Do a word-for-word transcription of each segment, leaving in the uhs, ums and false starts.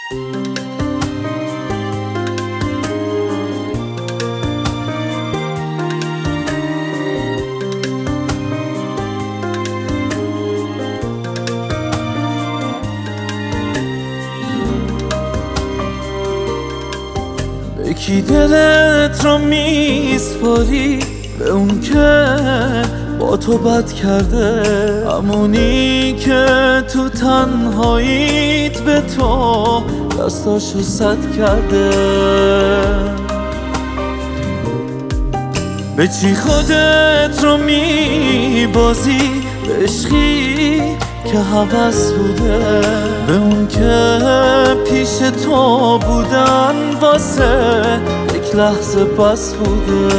به کی دلت رو میسپاری؟ به اون که با تو بد کرده، همونی که تو تنهاییت به تو دستاشو سد کرده. به چی خودت رو میبازی؟ به عشقی که هوس بوده، به اون که پیش تو بودن واسه یک لحظه بس بوده.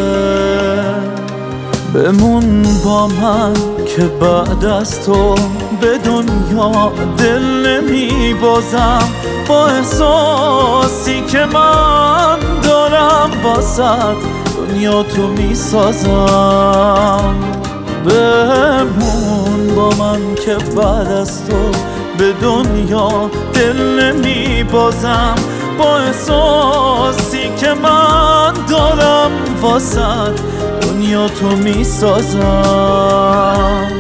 بمون با من که بعد از تو به دنیا دل نمی بازم، با احساسی که من دارم واسد دنیا تو می سازم. بمون با من که بعد از تو به دنیا دل نمی بازم، با احساسی که من دارم واسد دنیا تو می سازم.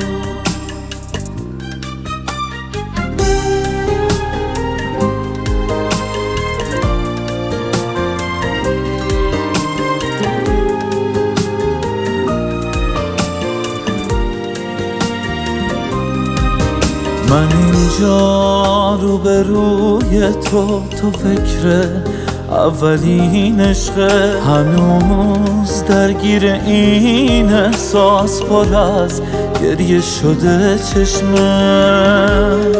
من اینجا رو به روی تو، تو فکر اولین عشقه، هنوز درگیر این احساس پر از گریه شده چشمت.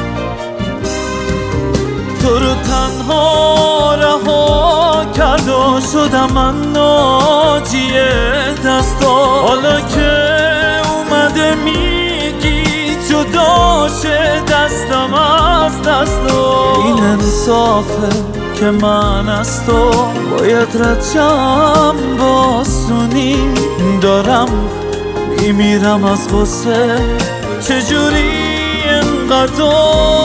تو رو تنها رها کرد و شدم من ناجی دستا، حالا که اومده میگی جدا شه دستم از دستا. این انصافه که من از تو باید رد باسونی، دارم میمیرم از غصه چجوری انقدر